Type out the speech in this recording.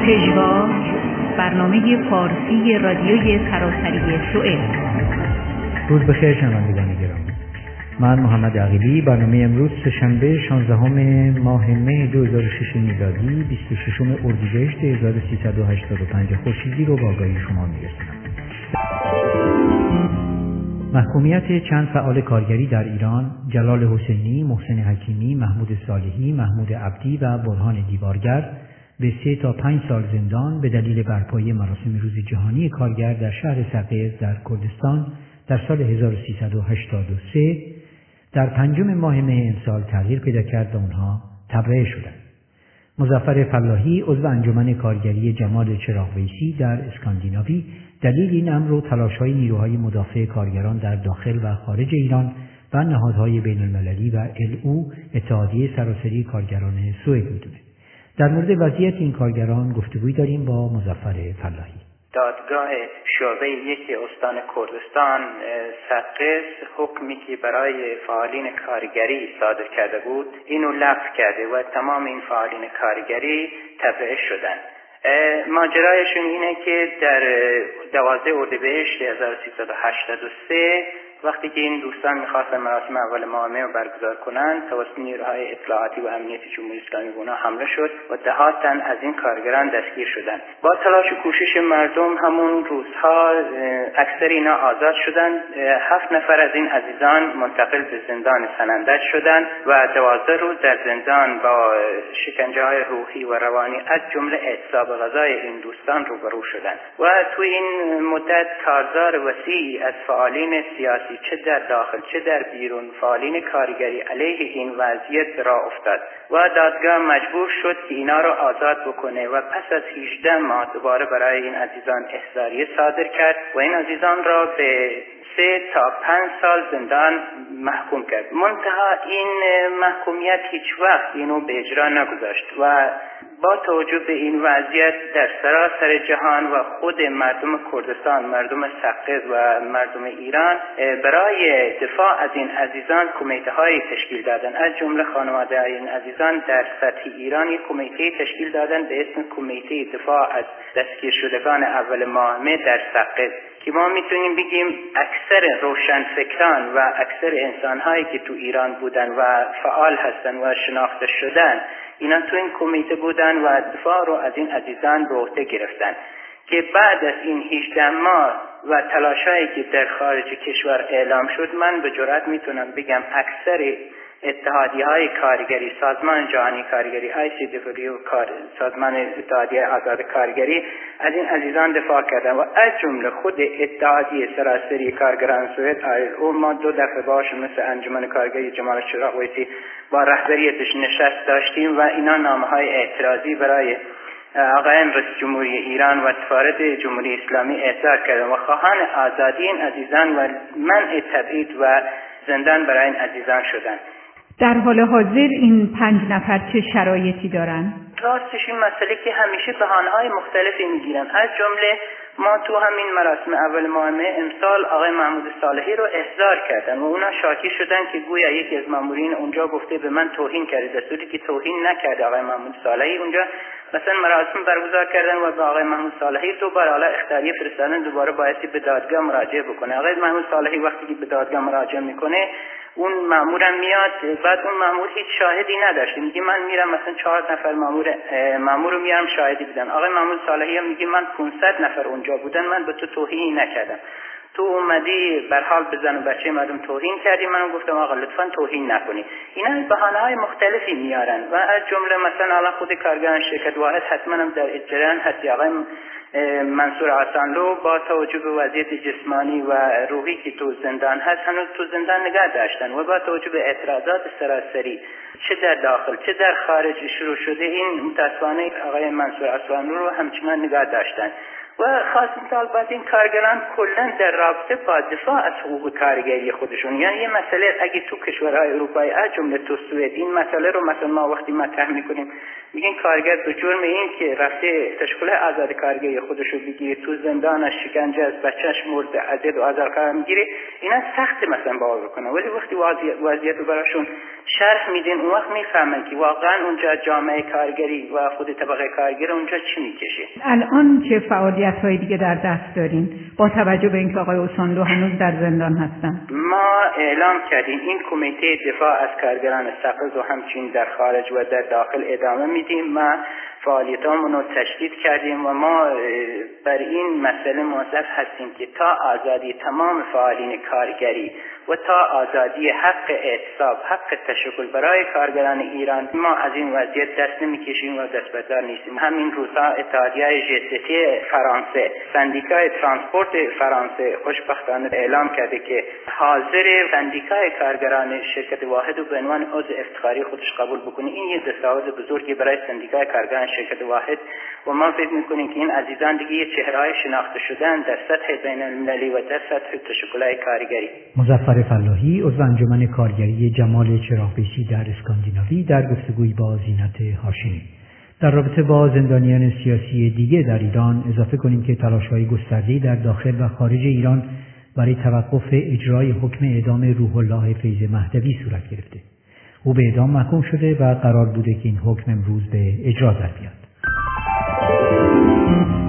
پژواک، برنامه فارسی رادیوی سراسری سوئد. روز بخیر شنوندگان گرامی. من محمد عقیلی. برنامه امروز سه‌شنبه 16 ماه می 2006 میلادی 26 اردیبهشت 1385 خورشیدی رو با آگاهی شما میرسونم. محکومیت چند فعال کارگری در ایران، جلال حسینی، محسن حکیمی، محمود صالحی، محمود عبدی و برهان دیوارگر به 3 تا 5 سال زندان به دلیل برپایی مراسم روز جهانی کارگر در شهر سقز در کردستان در سال 1383 در 5 ماه مه امسال تغییر پیدا کرد و آنها تبرئه شدند. مظفر فلاحی، عضو انجمن کارگری جمال چراغ‌ویسی در اسکاندیناوی، دلیل این امر و تلاش‌های نیروهای مدافع کارگران در داخل و خارج ایران و نهادهای بین‌المللی و LO اتحادیه سراسری کارگران سوئد می‌دونه. در مورد وضعیت این کارگران گفتگوی داریم با مظفر فلاحی. دادگاه شعبه 1 استان کردستان سقز حکمی که برای فعالین کارگری صادر کرده بود اینو لغو کرده و تمام این فعالین کارگری تبرئه شدند. ماجرایشون اینه که در 12 اردیبهشت 1383 وقتی که این دوستان می‌خواستن مراسم اول ماه مه رو برگزار کنند، توسط نیروهای اطلاعاتی و امنیتی جمهوری اسلامی به اونها حمله شد و ده‌ها تن از این کارگران دستگیر شدند. با تلاش و کوشش مردم همون روزها اکثر اینا آزاد شدند. 7 نفر از این عزیزان منتقل به زندان سنندج شدند و 12 روز در زندان با شکنجه‌های روحی و روانی از جمله اعتصاب غذای این دوستان روبرو شدند و تو این مدت کارزار وسیعی از فعالین سیاسی چه در داخل چه در بیرون فعالین کارگری علیه این وضعیت راه افتاد و دادگاه مجبور شد که اینا رو آزاد بکنه و پس از 18 ماه دوباره برای این عزیزان احضاریه صادر کرد و این عزیزان را به 3 تا 5 سال زندان محکوم کرد. منتها این محکومیت هیچ وقت اینو به اجرا نگذاشت و با توجه به این وضعیت در سراسر جهان و خود مردم کردستان، مردم سقز و مردم ایران برای دفاع از این عزیزان کمیته‌های تشکیل دادن. از جمله خانواده این عزیزان در سطح ایران یک کمیته تشکیل دادن به اسم کمیته دفاع از دستگیر شدگان اول ماه مه در سقز که ما میتونیم بگیم اکثر روشنفکران و اکثر انسان‌هایی که تو ایران بودن و فعال هستن و شناخته شدن اینا تو این کمیته بودن و دفاع رو از این عزیزان به عهده گرفتن که بعد از این 18 ماه و تلاشایی که در خارج کشور اعلام شد من به جرئت میتونم بگم اکثر اتحادیه‌های کارگری، سازمان جهانی کارگری ICW و سازمان اتحادیه آزاد کارگری از این عزیزان دفاع کردن و از جمله خود اتحادیه سراسری کارگران سوئد ILO ما 2 دفعه باشون مثل انجمن کارگری جمال چراغ‌ویسی با رهبریتش نشست داشتیم و اینا نامه‌های اعتراضی برای آقایان رئیس جمهوری ایران و سفارت جمهوری اسلامی احضار کردن و خواهان آزادی این عزیزان و منع تبعید و زندان برای این عزیزان شدند. در حال حاضر این 5 نفر چه شرایطی دارن؟ راستش این مسئله که همیشه بهانه‌های مختلفی میگیرن. از جمله ما تو همین مراسم اول ماه مه امسال آقای محمود صالحی رو احضار کردن و اونا شاکی شدن که گویا یکی از مامورین اونجا گفته به من توهین کرده، در صورتی که توهین نکرده. آقای محمود صالحی اونجا مثلا مراسم برگزار کردن و به آقای محمود صالحی دوباره حالا اختیاریه فرستادن دوباره بایستی به دادگاه مراجعه بکنه. آقای محمود صالحی وقتی که به دادگاه مراجعه میکنه اون مامورم میاد، بعد اون مامور هیچ شاهدی نداشته، میگه من میرم مثلا 4 نفر مامور رو میارم شاهدی بدن. آقای محمود صالحی هم میگه من 500 نفر اونجا بودن، من به تو توهین نکردم، تو اومدی بر حال به زن و بچه مردم توهین کردی، من گفتم آقا لطفا توهین نکنی. اینا بهانه‌های مختلفی میارن و از جمله مثلا الان خود کارگران شرکت واحد حتما هم در جریان هستی. آقای منصور حسنلو با توجه به وضعیت جسمانی و روحی که تو زندان هست هنوز تو زندان نگه داشتن و با توجه به اعتراضات سراسری چه در داخل چه در خارج شروع شده این متاسفانه آقای منصور حسنلو رو همچنان نگه داشتن و خاصه بعد این کارگران کلا در رابطه با دفاع از حقوق کارگری خودشون، یعنی یه مسئله اگه تو کشورهای اروپایی از جمله تو سوئد این مسئله رو مثلا ما وقتی مطرح میکنیم میگن کارگر به جرم این که رفته تشکیل آزاد کارگری خودشو بگیره تو زندان از شکنجه از بچهش مورد اذیت و آزار قرار میگیره، اینا سخت مثلا باور کنه، ولی وقتی وضعیت رو براشون شرح میدین، اون وقت میفهمن که واقعا اونجا جامعه کارگری و خود طبقه کارگر اونجا چی میکشه. الان چه فعالیت‌های دیگه در دست دارین با توجه به اینکه آقای اوساندو هنوز در زندان هستن؟ ما اعلام کردیم این کمیته دفاع از کارگران سقز و همچنین در خارج و در داخل ادامه میدیم. ما فعالیتامون رو تشدید کردیم و ما بر این مسئله موظف هستیم که تا آزادی تمام فعالین کارگری و تا آزادی حق اعتصاب، حق تشکل برای کارگران ایران، ما از این وضعیت دست نمیکشیم و دست بردار نیستیم. همین روزها اتحادیه ژی فرانسه، سندیکای ترانسپورت فرانسه خوشبختانه اعلام کرده که حاضر سندیکای کارگران شرکت واحد و به عنوان عضو افتخاری خودش قبول بکنه. این یه دستاورد بزرگی برای سندیکای کارگران شرکت واحد و ما فکر میکنیم که این عزیزان دیگه یه چهره‌های شناخته شدن در سطح بین‌المللی و در سطح تشکل‌های کارگری. مظفر فلاحی، عضو انجمن کارگری جمال چراغ‌پیشی در اسکاندیناوی، در گفتگوی با زینت هاشمی. در رابطه با زندانیان سیاسی دیگه در ایران اضافه کنیم که تلاش‌های گسترده‌ای در داخل و خارج ایران برای توقف اجرای حکم اعدام روح الله فیض مهدوی صورت گرفته. او به اعدام محکوم شده و قرار بوده که این حکم امروز به اجرا در بیاد.